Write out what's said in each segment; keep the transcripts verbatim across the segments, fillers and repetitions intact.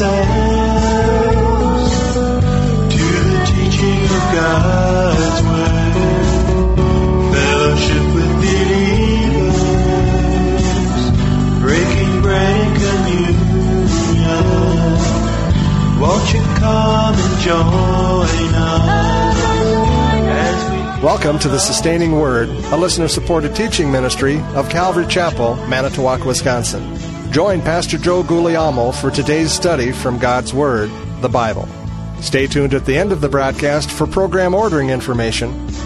ourselves to the teaching of God's Word, fellowship with believers, breaking bread and communion. Won't you come and join us as we... Welcome to the Sustaining Word, a listener-supported teaching ministry of Calvary Chapel, Manitowoc, Wisconsin. Join Pastor Joe Guglielmo for today's study from God's Word, the Bible. Stay tuned at the end of the broadcast for program ordering information.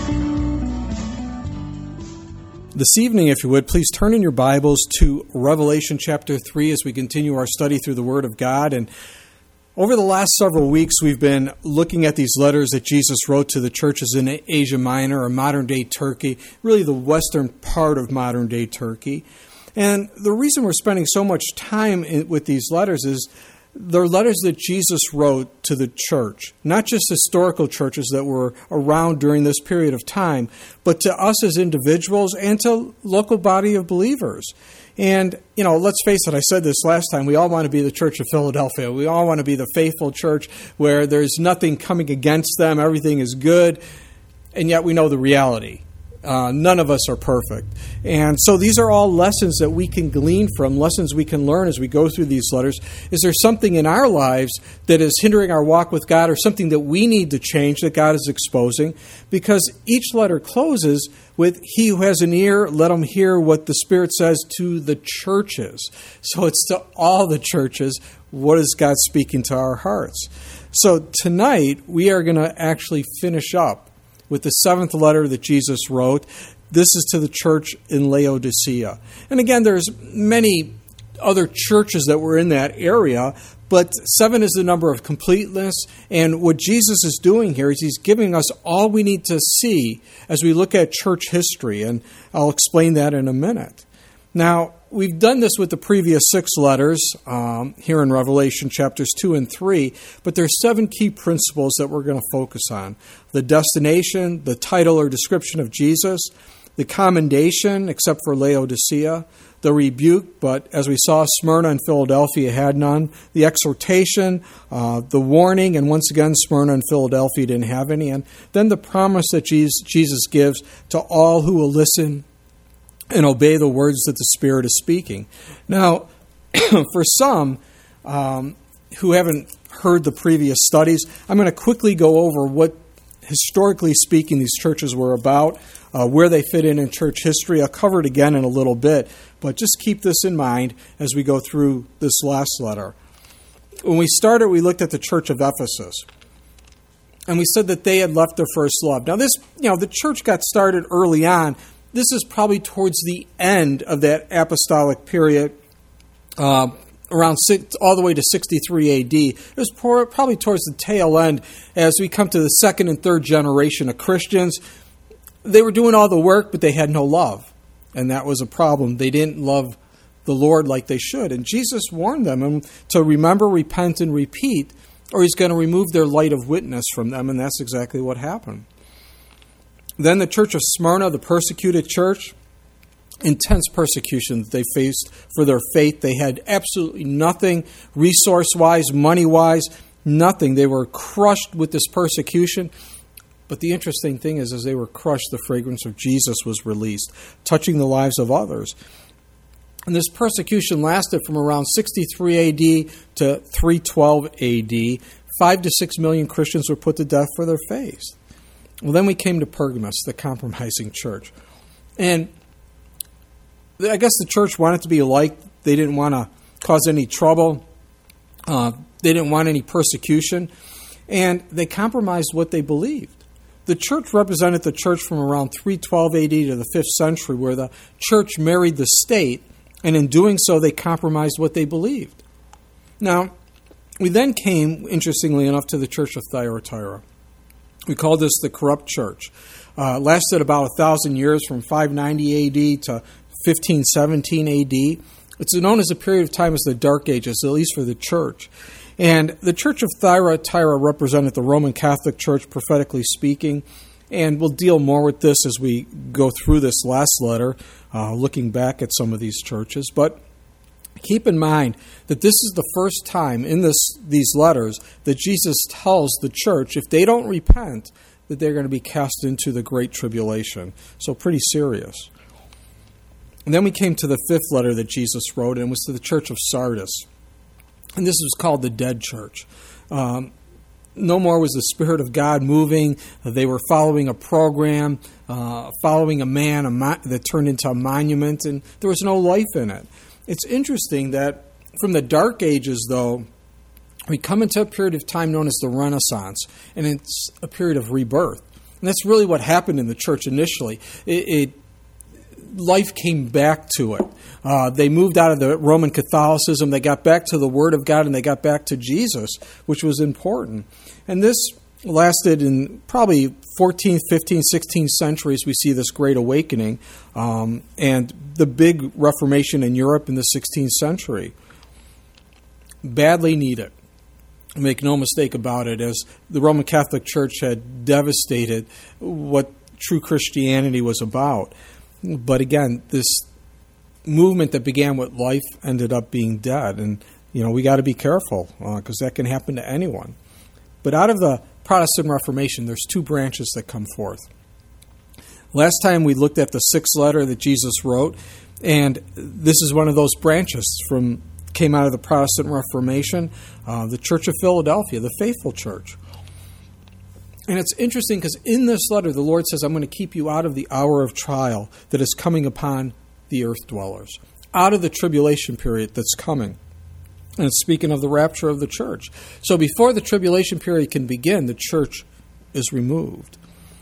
This evening, if you would, please turn in your Bibles to Revelation chapter three as we continue our study through the Word of God. And over the last several weeks, we've been looking at these letters that Jesus wrote to the churches in Asia Minor or modern-day Turkey, really the western part of modern-day Turkey. And the reason we're spending so much time in, with these letters is they're letters that Jesus wrote to the church, not just historical churches that were around during this period of time, but to us as individuals and to local body of believers. And, you know, let's face it, I said this last time, we all want to be the Church of Philadelphia. We all want to be the faithful church where there's nothing coming against them, everything is good, and yet we know the reality. Uh, none of us are perfect. And so these are all lessons that we can glean from, lessons we can learn as we go through these letters. Is there something in our lives that is hindering our walk with God or something that we need to change that God is exposing? Because each letter closes with, "He who has an ear, let him hear what the Spirit says to the churches." So it's to all the churches. What is God speaking to our hearts? So tonight we are going to actually finish up with the seventh letter that Jesus wrote. This is to the church in Laodicea. And again, there's many other churches that were in that area, but seven is the number of completeness. And what Jesus is doing here is he's giving us all we need to see as we look at church history. And I'll explain that in a minute. Now, we've done this with the previous six letters um, here in Revelation chapters two and three, but there's seven key principles that we're going to focus on. The destination, the title or description of Jesus, the commendation, except for Laodicea, the rebuke, but as we saw, Smyrna and Philadelphia had none, the exhortation, uh, the warning, and once again, Smyrna and Philadelphia didn't have any, and then the promise that Jesus gives to all who will listen and obey the words that the Spirit is speaking. Now, for some um, who haven't heard the previous studies, I'm going to quickly go over what, historically speaking, these churches were about, uh, where they fit in in church history. I'll cover it again in a little bit, but just keep this in mind as we go through this last letter. When we started, we looked at the church of Ephesus, and we said that they had left their first love. Now, this, you know, the church got started early on. This is probably towards the end of that apostolic period, uh, around six, all the way to sixty-three A D. It was poor, probably towards the tail end as we come to the second and third generation of Christians. They were doing all the work, but they had no love, and that was a problem. They didn't love the Lord like they should, and Jesus warned them to remember, repent, and repeat, or he's going to remove their light of witness from them, and that's exactly what happened. Then the church of Smyrna, the persecuted church, intense persecution that they faced for their faith. They had absolutely nothing resource-wise, money-wise, nothing. They were crushed with this persecution. But the interesting thing is, as they were crushed, the fragrance of Jesus was released, touching the lives of others. And this persecution lasted from around sixty-three A D to three twelve A D. Five to six million Christians were put to death for their faith. Well, then we came to Pergamos, the compromising church. And I guess the church wanted to be liked. They didn't want to cause any trouble. Uh, they didn't want any persecution. And they compromised what they believed. The church represented the church from around three twelve A D to the fifth century, where the church married the state, and in doing so, they compromised what they believed. Now, we then came, interestingly enough, to the church of Thyatira. We call this the corrupt church. Uh, lasted about a thousand years, from five ninety A D to fifteen seventeen A D. It's known as a period of time as the Dark Ages, at least for the church. And the church of Thyatira represented the Roman Catholic Church, prophetically speaking. And we'll deal more with this as we go through this last letter, uh, looking back at some of these churches. But Keep in mind that this is the first time in this these letters that Jesus tells the church if they don't repent that they're going to be cast into the great tribulation. So pretty serious. And then we came to the fifth letter that Jesus wrote, and it was to the church of Sardis. And this was called the dead church. Um, no more was the Spirit of God moving. They were following a program, uh, following a man a mo- that turned into a monument, and there was no life in it. It's interesting that from the Dark Ages, though, we come into a period of time known as the Renaissance, and it's a period of rebirth. And that's really what happened in the church initially. It, it life came back to it. Uh, they moved out of the Roman Catholicism, they got back to the Word of God, and they got back to Jesus, which was important. And this lasted in probably fourteenth, fifteenth, sixteenth centuries. We see this Great Awakening um, and the big Reformation in Europe in the sixteenth century. Badly needed. Make no mistake about it, as the Roman Catholic Church had devastated what true Christianity was about. But again, this movement that began with life ended up being dead. And, you know, we got to be careful because uh, that can happen to anyone. But out of the Protestant Reformation, there's two branches that come forth. Last time we looked at the sixth letter that Jesus wrote, and this is one of those branches from came out of the Protestant Reformation, uh, the Church of Philadelphia, the faithful church. And it's interesting because in this letter, the Lord says, I'm going to keep you out of the hour of trial that is coming upon the earth dwellers, out of the tribulation period that's coming. And it's speaking of the rapture of the church. So before the tribulation period can begin, the church is removed.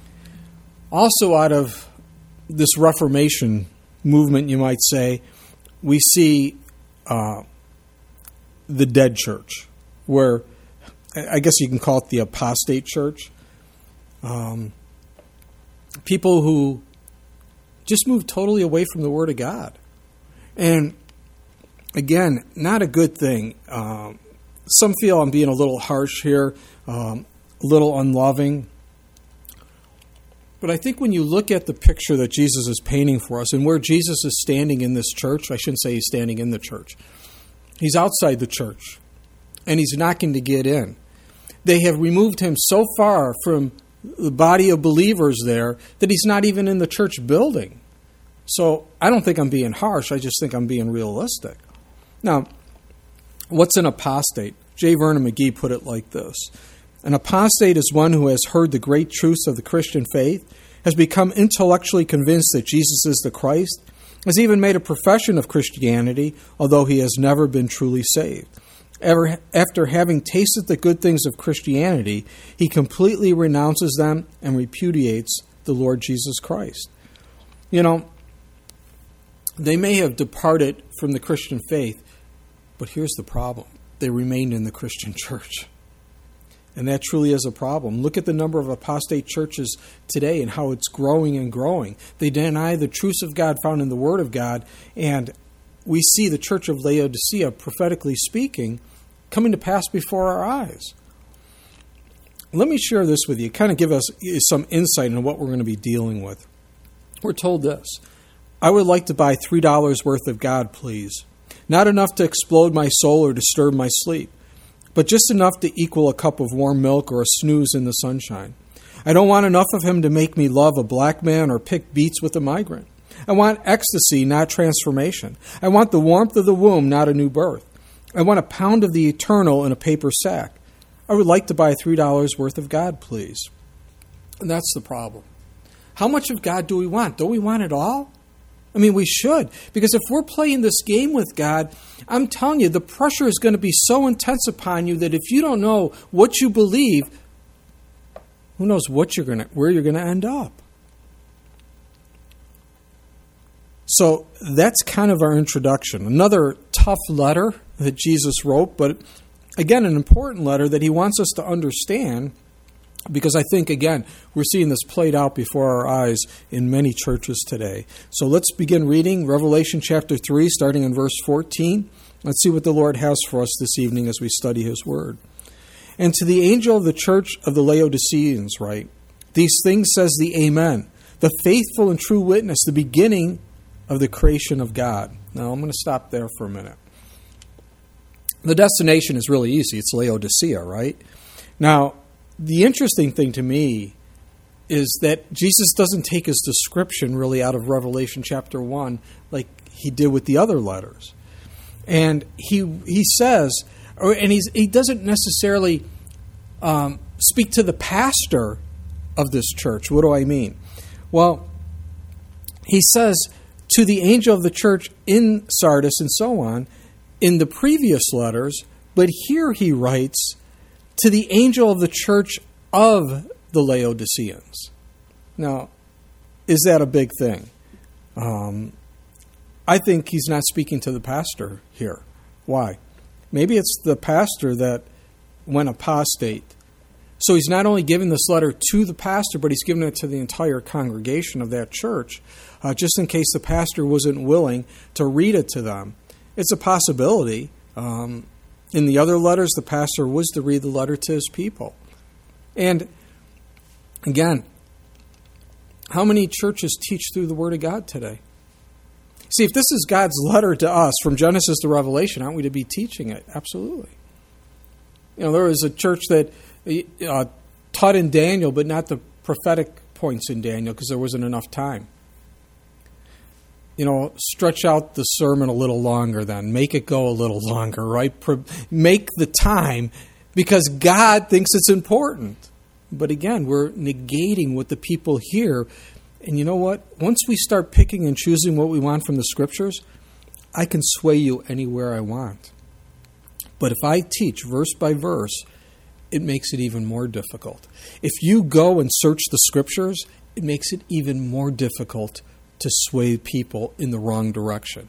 Also out of this Reformation movement, you might say, we see uh, the dead church, where I guess you can call it the apostate church. Um, people who just moved totally away from the Word of God. And again, not a good thing. Um, some feel I'm being a little harsh here, um, a little unloving. But I think when you look at the picture that Jesus is painting for us and where Jesus is standing in this church, I shouldn't say he's standing in the church. He's outside the church, and he's knocking to get in. They have removed him so far from the body of believers there that he's not even in the church building. So I don't think I'm being harsh. I just think I'm being realistic. Now, what's an apostate? J. Vernon McGee put it like this. An apostate is one who has heard the great truths of the Christian faith, has become intellectually convinced that Jesus is the Christ, has even made a profession of Christianity, although he has never been truly saved. Ever, after having tasted the good things of Christianity, he completely renounces them and repudiates the Lord Jesus Christ. You know, they may have departed from the Christian faith, but here's the problem. They remained in the Christian church. And that truly is a problem. Look at the number of apostate churches today and how it's growing and growing. They deny the truths of God found in the Word of God, and we see the church of Laodicea, prophetically speaking, coming to pass before our eyes. Let me share this with you, kind of give us some insight into what we're going to be dealing with. We're told this: I would like to buy three dollars worth of God, please. Not enough to explode my soul or disturb my sleep, but just enough to equal a cup of warm milk or a snooze in the sunshine. I don't want enough of him to make me love a black man or pick beets with a migrant. I want ecstasy, not transformation. I want the warmth of the womb, not a new birth. I want a pound of the eternal in a paper sack. I would like to buy three dollars worth of God, please. And that's the problem. How much of God do we want? Don't we want it all? I mean, we should. Because if we're playing this game with God, I'm telling you, the pressure is going to be so intense upon you that if you don't know what you believe, who knows what you're going to, where you're going to end up. So that's kind of our introduction. Another tough letter that Jesus wrote, but again, an important letter that he wants us to understand, because I think, again, we're seeing this played out before our eyes in many churches today. So let's begin reading Revelation chapter three, starting in verse fourteen. Let's see what the Lord has for us this evening as we study his word. And to the angel of the church of the Laodiceans write, these things says the Amen, the faithful and true witness, the beginning of the creation of God. Now, I'm going to stop there for a minute. the destination is really easy. It's Laodicea, right? Now, the interesting thing to me is that Jesus doesn't take his description really out of Revelation chapter one like he did with the other letters. And he he says, or, and he's, he doesn't necessarily um, speak to the pastor of this church. What do I mean? Well, he says to the angel of the church in Sardis and so on in the previous letters, but here he writes to the angel of the church of the Laodiceans. Now, is that a big thing? Um, I think he's not speaking to the pastor here. Why? Maybe it's the pastor that went apostate. So he's not only giving this letter to the pastor, but he's giving it to the entire congregation of that church, uh, just in case the pastor wasn't willing to read it to them. It's a possibility. Um, in the other letters, the pastor was to read the letter to his people. And again, how many churches teach through the Word of God today? See, if this is God's letter to us from Genesis to Revelation, aren't we to be teaching it? Absolutely. You know, there was a church that uh, taught in Daniel, but not the prophetic points in Daniel because there wasn't enough time. You know, stretch out the sermon a little longer then. Make it go a little longer, right? Pro- make the time because God thinks it's important. But again, we're negating what the people hear. And you know what? Once we start picking and choosing what we want from the Scriptures, I can sway you anywhere I want. But if I teach verse by verse, it makes it even more difficult. If you go and search the Scriptures, it makes it even more difficult to sway people in the wrong direction.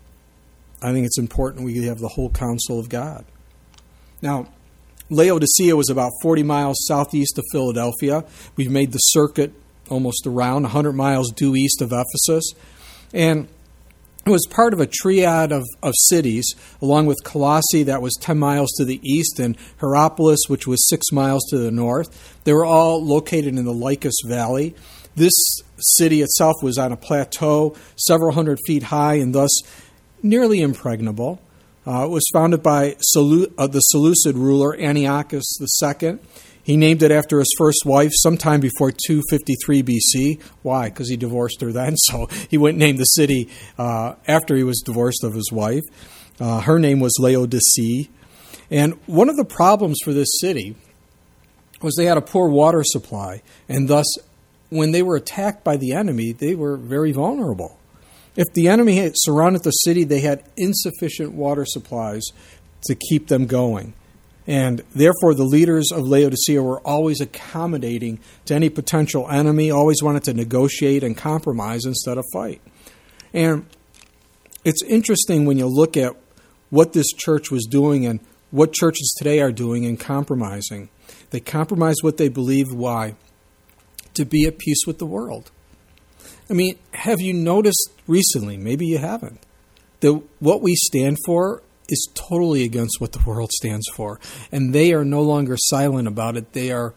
I think it's important we have the whole counsel of God. Now, Laodicea was about forty miles southeast of Philadelphia. We've made the circuit almost around, one hundred miles due east of Ephesus. And it was part of a triad of, of cities, along with Colossae, that was ten miles to the east, and Hierapolis, which was six miles to the north. They were all located in the Lycus Valley. This city itself was on a plateau, several hundred feet high, and thus nearly impregnable. Uh, it was founded by Selu- uh, the Seleucid ruler Antiochus the Second. He named it after his first wife sometime before two fifty-three B C. Why? Because he divorced her then, so he went and named the city uh, after he was divorced of his wife. Uh, her name was Laodicea. And one of the problems for this city was they had a poor water supply, and thus when they were attacked by the enemy, they were very vulnerable. If the enemy had surrounded the city, they had insufficient water supplies to keep them going. And therefore, the leaders of Laodicea were always accommodating to any potential enemy, always wanted to negotiate and compromise instead of fight. And it's interesting when you look at what this church was doing and what churches today are doing in compromising. They compromise what they believe. Why? To be at peace with the world. I mean, have you noticed recently, maybe you haven't, that what we stand for is totally against what the world stands for. And they are no longer silent about it. They are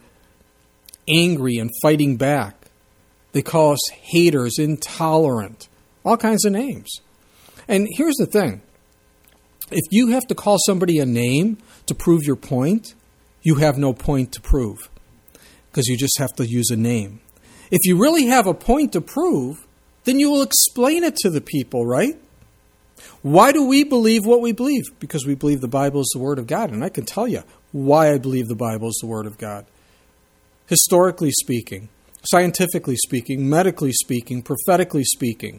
angry and fighting back. They call us haters, intolerant, all kinds of names. And here's the thing. If you have to call somebody a name to prove your point, you have no point to prove because you just have to use a name. If you really have a point to prove, then you will explain it to the people, right? Why do we believe what we believe? Because we believe the Bible is the Word of God. And I can tell you why I believe the Bible is the Word of God. Historically speaking, scientifically speaking, medically speaking, prophetically speaking.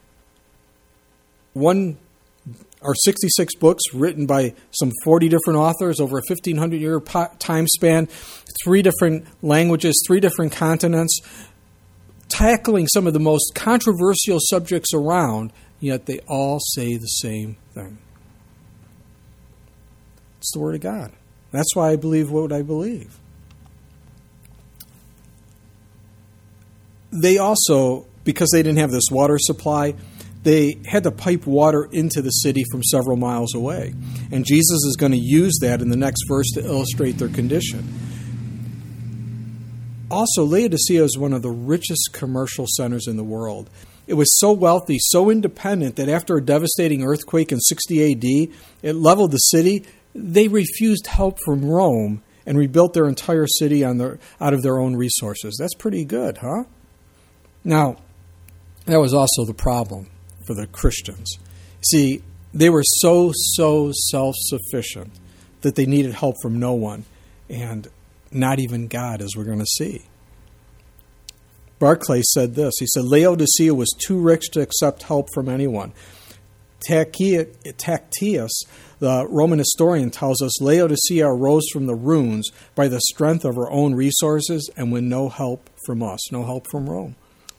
One or sixty-six books written by some forty different authors over a fifteen hundred year time span, three different languages, three different continents, tackling some of the most controversial subjects around, yet they all say the same thing. It's the Word of God. That's why I believe what I believe. They also, because they didn't have this water supply, they had to pipe water into the city from several miles away. And Jesus is going to use that in the next verse to illustrate their condition. Also, Laodicea is one of the richest commercial centers in the world. It was so wealthy, so independent, that after a devastating earthquake in sixty A D, it leveled the city they refused help from Rome and rebuilt their entire city on their, out of their own resources. That's pretty good, huh? Now, that was also the problem for the Christians. See, they were so, so self-sufficient that they needed help from no one, and not even God, as we're going to see. Barclay said this. He said, Laodicea was too rich to accept help from anyone. Tacitus, the Roman historian, tells us Laodicea arose from the ruins by the strength of her own resources and with no help from us, no help from Rome.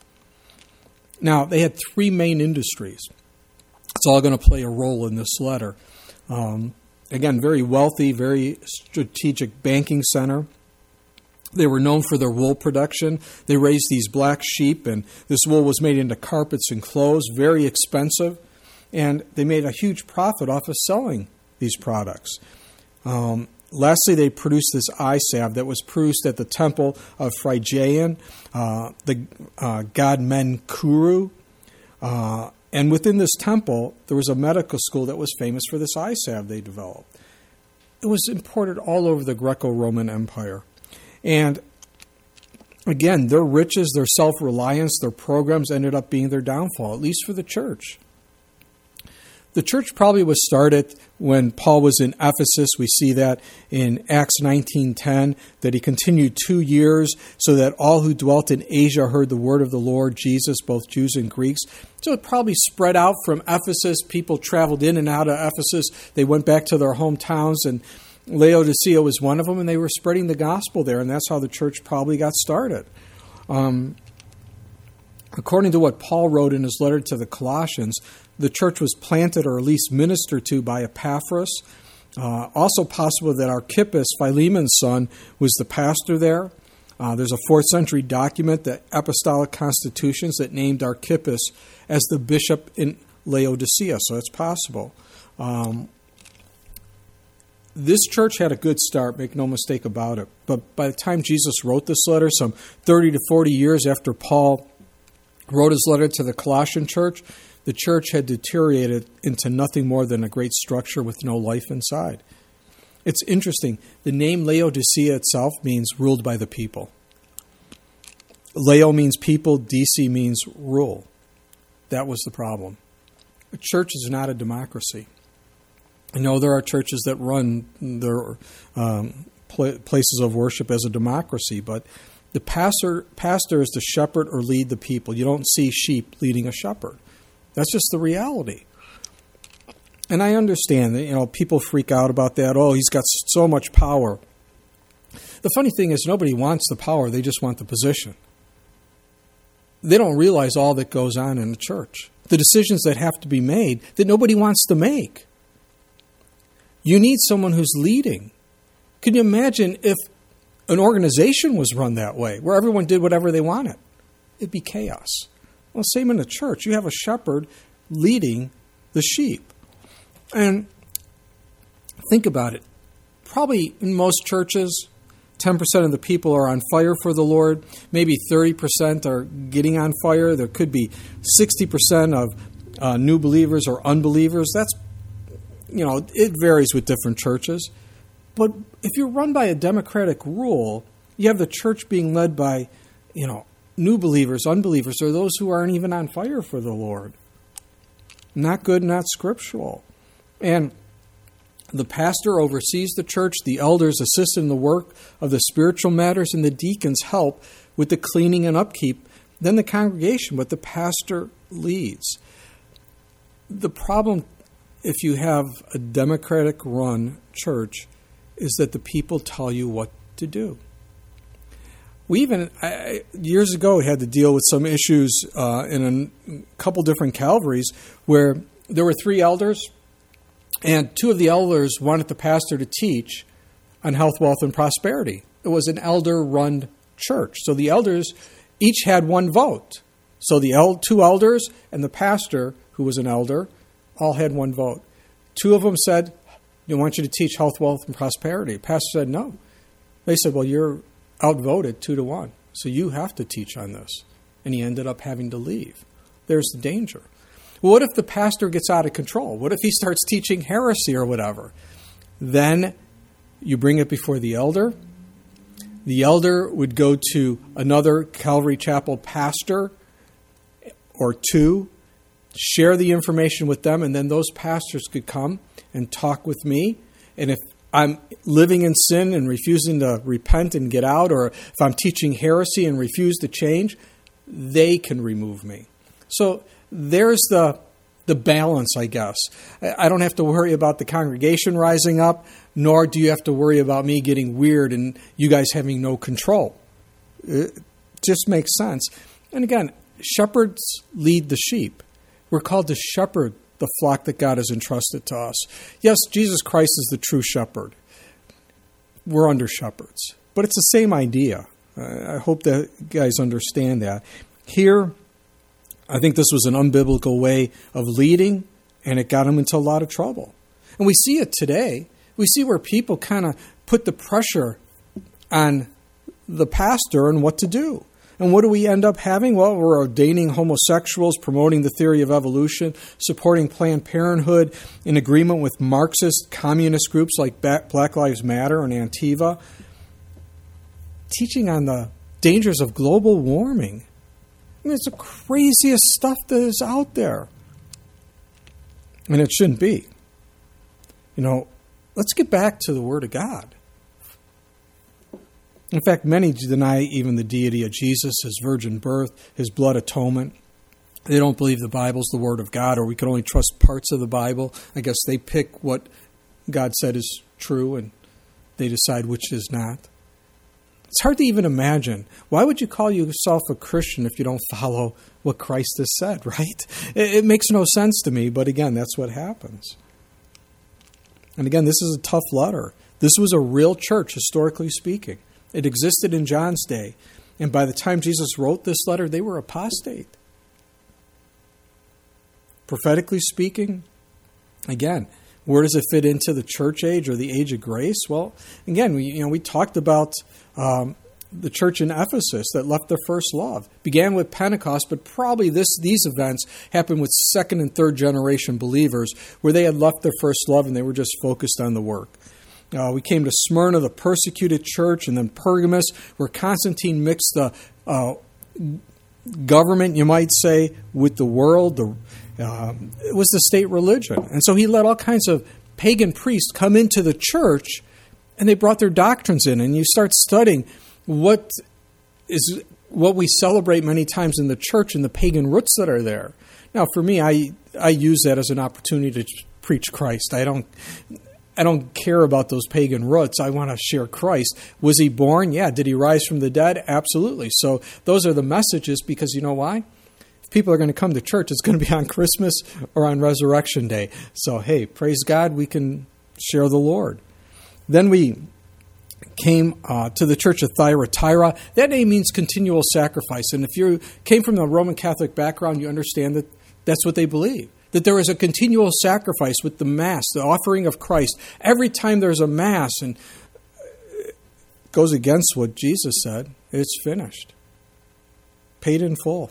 Now, they had three main industries. It's all going to play a role in this letter. Um, again, very wealthy, very strategic banking center. They were known for their wool production. They raised these black sheep, and this wool was made into carpets and clothes, very expensive. And they made a huge profit off of selling these products. Um, lastly, they produced this eye salve that was produced at the temple of Phrygian, uh, the uh, god Menkuru. Uh, and within this temple, there was a medical school that was famous for this eye salve they developed. It was imported all over the Greco-Roman Empire. And again, their riches, their self-reliance, their programs ended up being their downfall, at least for the church. The church probably was started when Paul was in Ephesus. We see that in Acts nineteen ten, that he continued two years so that all who dwelt in Asia heard the word of the Lord Jesus, both Jews and Greeks. So it probably spread out from Ephesus. People traveled in and out of Ephesus. They went back to their hometowns, and Laodicea was one of them, and they were spreading the gospel there, and that's how the church probably got started. Um, according to what Paul wrote in his letter to the Colossians, the church was planted or at least ministered to by Epaphras. Uh, also possible that Archippus, Philemon's son, was the pastor there. Uh, there's a fourth century document, the Apostolic Constitutions, that named Archippus as the bishop in Laodicea, so it's possible. Um, this church had a good start, make no mistake about it. But by the time Jesus wrote this letter, some thirty to forty years after Paul wrote his letter to the Colossian church, the church had deteriorated into nothing more than a great structure with no life inside. It's interesting. The name Laodicea itself means ruled by the people. Lao means people, D C means rule. That was the problem. A church is not a democracy. I know there are churches that run their um, pl- places of worship as a democracy, but the pastor, pastor is to shepherd or lead the people. You don't see sheep leading a shepherd. That's just the reality. And I understand that, you know, people freak out about that. Oh, he's got so much power. The funny thing is nobody wants the power. They just want the position. They don't realize all that goes on in the church. The decisions that have to be made that nobody wants to make. You need someone who's leading. Can you imagine if an organization was run that way, where everyone did whatever they wanted? It'd be chaos. Well, same in the church. You have a shepherd leading the sheep. And think about it. Probably in most churches, ten percent of the people are on fire for the Lord. Maybe thirty percent are getting on fire. There could be sixty percent of uh, new believers or unbelievers. That's, you know, it varies with different churches. But if you're run by a democratic rule, you have the church being led by, you know, new believers, unbelievers, or those who aren't even on fire for the Lord. Not good, not scriptural. And the pastor oversees the church, the elders assist in the work of the spiritual matters, and the deacons help with the cleaning and upkeep. Then the congregation, but the pastor leads. The problem, if you have a democratic-run church, is that the people tell you what to do. We even, I, years ago, had to deal with some issues uh, in a couple different Calvaries where there were three elders, and two of the elders wanted the pastor to teach on health, wealth, and prosperity. It was an elder-run church. So the elders each had one vote. So the el- two elders and the pastor, who was an elder, all had one vote. Two of them said, "I want you to teach health, wealth, and prosperity." The pastor said, "No." They said, "Well, you're outvoted two to one, so you have to teach on this." And he ended up having to leave. There's the danger. Well, what if the pastor gets out of control? What if he starts teaching heresy or whatever? Then you bring it before the elder. The elder would go to another Calvary Chapel pastor or two, share the information with them, and then those pastors could come and talk with me. And if I'm living in sin and refusing to repent and get out, or if I'm teaching heresy and refuse to change, they can remove me. So there's the the balance, I guess. I don't have to worry about the congregation rising up, nor do you have to worry about me getting weird and you guys having no control. It just makes sense. And again, shepherds lead the sheep. We're called to shepherd the flock that God has entrusted to us. Yes, Jesus Christ is the true shepherd. We're under shepherds. But it's the same idea. I hope that you guys understand that. Here, I think this was an unbiblical way of leading, and it got them into a lot of trouble. And we see it today. We see where people kind of put the pressure on the pastor and what to do. And what do we end up having? Well, we're ordaining homosexuals, promoting the theory of evolution, supporting Planned Parenthood, in agreement with Marxist communist groups like Black Lives Matter and Antifa, teaching on the dangers of global warming. I mean, it's the craziest stuff that is out there. And it shouldn't be. You know, let's get back to the Word of God. In fact, many deny even the deity of Jesus, his virgin birth, his blood atonement. They don't believe the Bible's the Word of God, or we can only trust parts of the Bible. I guess they pick what God said is true, and they decide which is not. It's hard to even imagine. Why would you call yourself a Christian if you don't follow what Christ has said, right? It, it makes no sense to me, but again, that's what happens. And again, this is a tough letter. This was a real church, historically speaking. It existed in John's day. And by the time Jesus wrote this letter, they were apostate. Prophetically speaking, again, where does it fit into the church age or the age of grace? Well, again, we, you know, we talked about um, the church in Ephesus that left their first love. Began with Pentecost, but probably this these events happened with second and third generation believers where they had left their first love and they were just focused on the work. Uh, we came to Smyrna, the persecuted church, and then Pergamos, where Constantine mixed the uh, government, you might say, with the world. The, uh, it was the state religion. And so he let all kinds of pagan priests come into the church, and they brought their doctrines in. And you start studying what is what we celebrate many times in the church and the pagan roots that are there. Now, for me, I I use that as an opportunity to preach Christ. I don't... I don't care about those pagan roots. I want to share Christ. Was he born? Yeah. Did he rise from the dead? Absolutely. So those are the messages because you know why? If people are going to come to church, it's going to be on Christmas or on Resurrection Day. So, hey, praise God, we can share the Lord. Then we came uh, to the church of Thyatira. That name means continual sacrifice. And if you came from a Roman Catholic background, you understand that that's what they believe. That there is a continual sacrifice with the Mass, the offering of Christ. Every time there's a Mass, and it goes against what Jesus said, it's finished. Paid in full.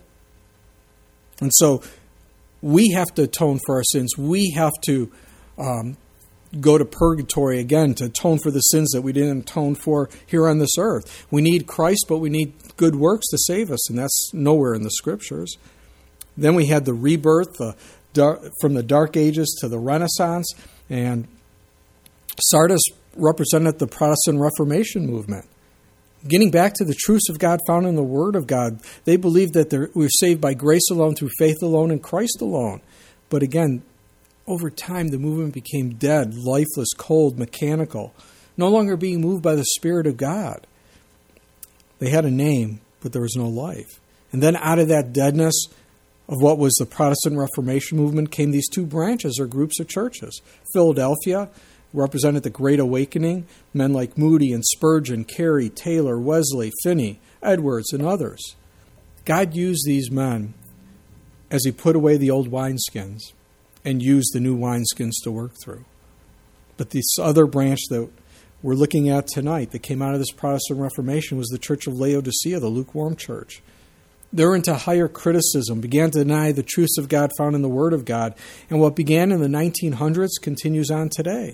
And so we have to atone for our sins. We have to um, go to purgatory again to atone for the sins that we didn't atone for here on this earth. We need Christ, but we need good works to save us, and that's nowhere in the Scriptures. Then we had the rebirth, the Dark, from the Dark Ages to the Renaissance, and Sardis represented the Protestant Reformation movement. Getting back to the truths of God found in the Word of God, they believed that we're saved by grace alone, through faith alone, and Christ alone. But again, over time, the movement became dead, lifeless, cold, mechanical, no longer being moved by the Spirit of God. They had a name, but there was no life. And then out of that deadness of what was the Protestant Reformation movement came these two branches or groups of churches. Philadelphia represented the Great Awakening, men like Moody and Spurgeon, Carey, Taylor, Wesley, Finney, Edwards, and others. God used these men as he put away the old wineskins and used the new wineskins to work through. But this other branch that we're looking at tonight that came out of this Protestant Reformation was the Church of Laodicea, the lukewarm church. They were into higher criticism, began to deny the truths of God found in the Word of God. And what began in the nineteen hundreds continues on today.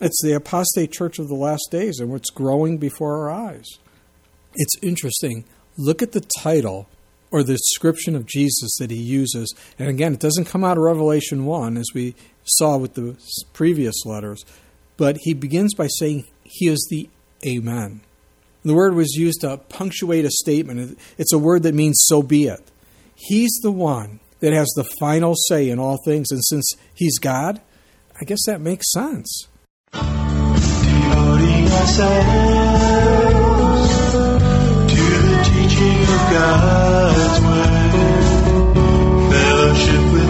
It's the apostate church of the last days, and it's growing before our eyes. It's interesting. Look at the title or the description of Jesus that he uses. And again, it doesn't come out of Revelation one, as we saw with the previous letters, but he begins by saying he is the Amen. The word was used to punctuate a statement. It's a word that means so be it. He's the one that has the final say in all things, and since he's God, I guess that makes sense. Devoting ourselves to the teaching of God's word, fellowship with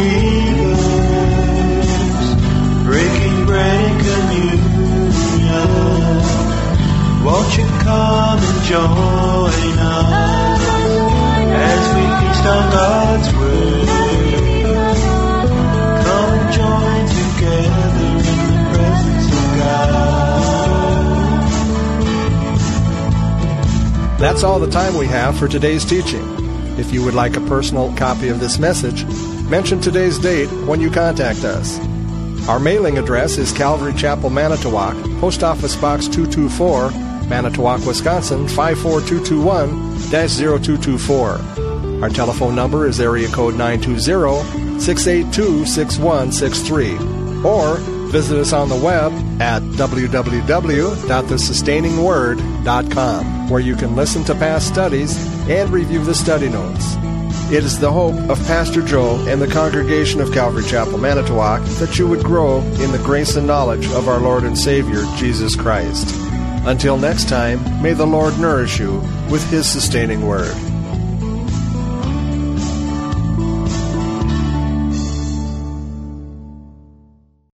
believers, breaking bread and communion. Won't you come and join us as we feast on God's word? Come and join together in the presence of God. That's all the time we have for today's teaching. If you would like a personal copy of this message, mention today's date when you contact us. Our mailing address is Calvary Chapel, Manitowoc, Post Office Box two two four, Manitowoc, Wisconsin five four two two one dash zero two two four. Our telephone number is area code nine two zero, six eight two, six one six three. Or visit us on the web at w w w dot the sustaining word dot com, where you can listen to past studies and review the study notes. It is the hope of Pastor Joe and the congregation of Calvary Chapel, Manitowoc, that you would grow in the grace and knowledge of our Lord and Savior, Jesus Christ. Until next time, may the Lord nourish you with His sustaining word.